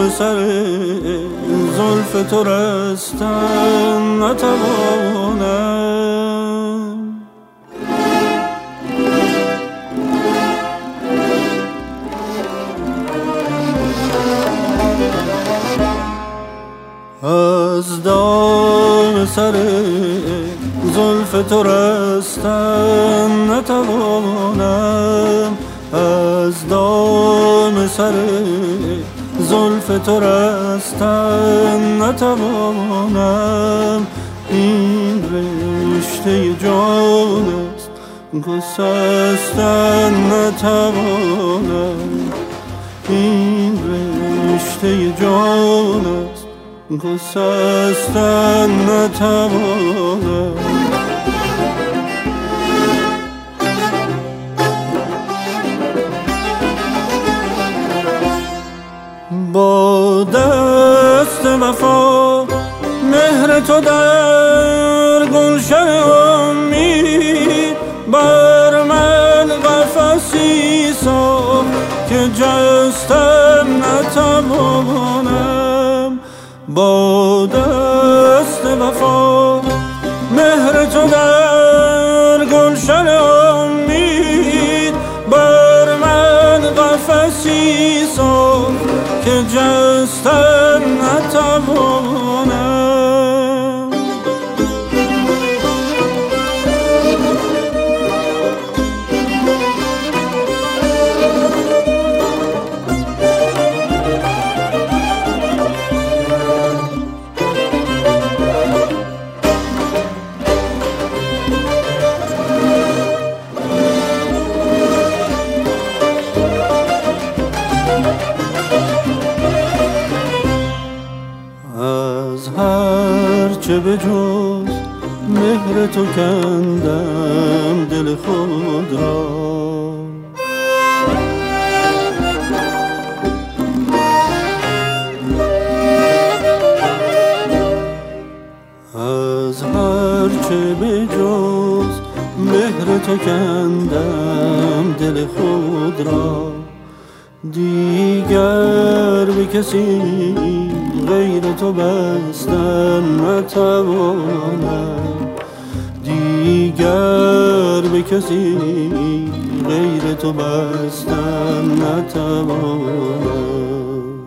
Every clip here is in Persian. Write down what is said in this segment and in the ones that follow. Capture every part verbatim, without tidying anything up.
سر زلف تو رستن نتوانم. از دام سر زلف تو رستن نتوانم، از دام سر زلف تو رستن نتوانم. این رشته جان است گسستن نتوانم، این رشته جان است گسستن نتوانم. با دست وفا مهر تو در گلشن امید بر من قفسی ساخت که جستن نتوانم. با دست وفا مهر تو در گلشن امید بر من قفسی ساخت که جستن نتوانم. از هر چه به جز مهر تو کندم دل خود را، از هر چه به جز مهر تو کندم دل خود را. دیگر به کسی غیر تو بستن نتوانم، دیگر به کسی غیر تو بستن نتوانم.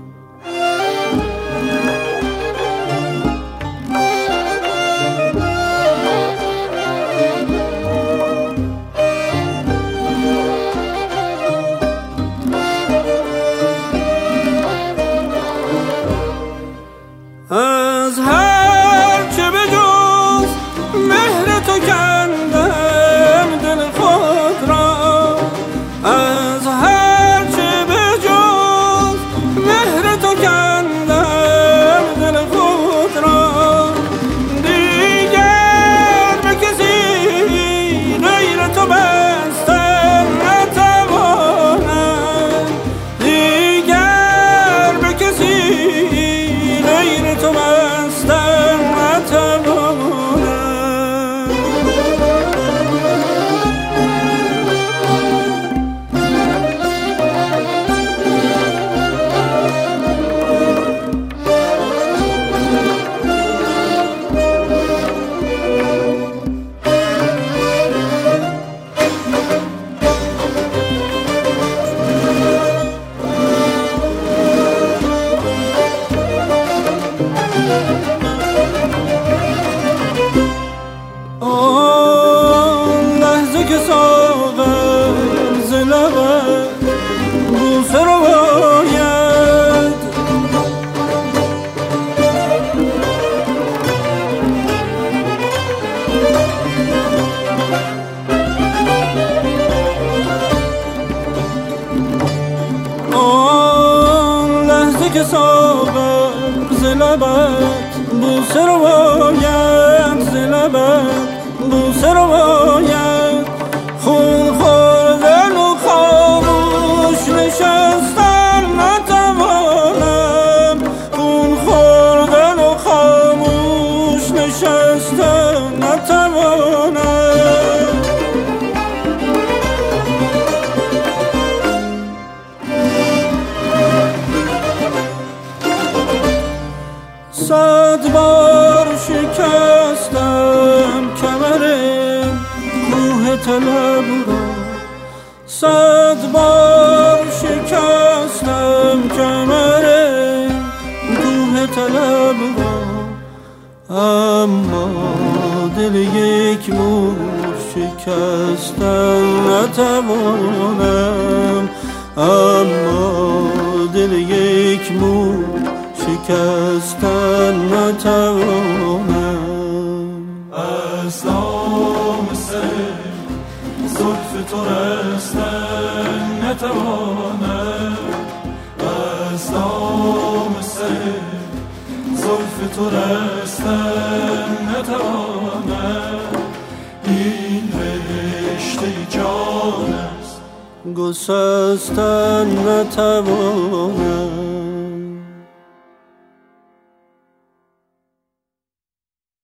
از هر چه به جز مهر تو کندم دل خود را، از هر چه به جز مهر تو کندم دل خود را. دیگر به کسی غیر تو بستن نتوانم، دیگر به کسی غیر تو بستن نتوانم. آن لحظه که ساغر ز لبت بوسه رو باید، آن لحظه که ساغر ز لبت بوسه رو باید، ز لبت بوسه رو باید. خون خوردن و خاموش نشستن نتوانم، خون خوردن و خاموش نشستن نتوانم. صد بار شکستم کمر کوه طلب را، صد بار شکستم کمر کوه طلب را، اما دل یک مور شکستن نتوانم، اما دل یک مور شکستن نتوانم. از دام سر زلف تو رستن نتوانم، از دام سر زلف تو رستن نتوانم. این رشته جان است گسستن نتوانم.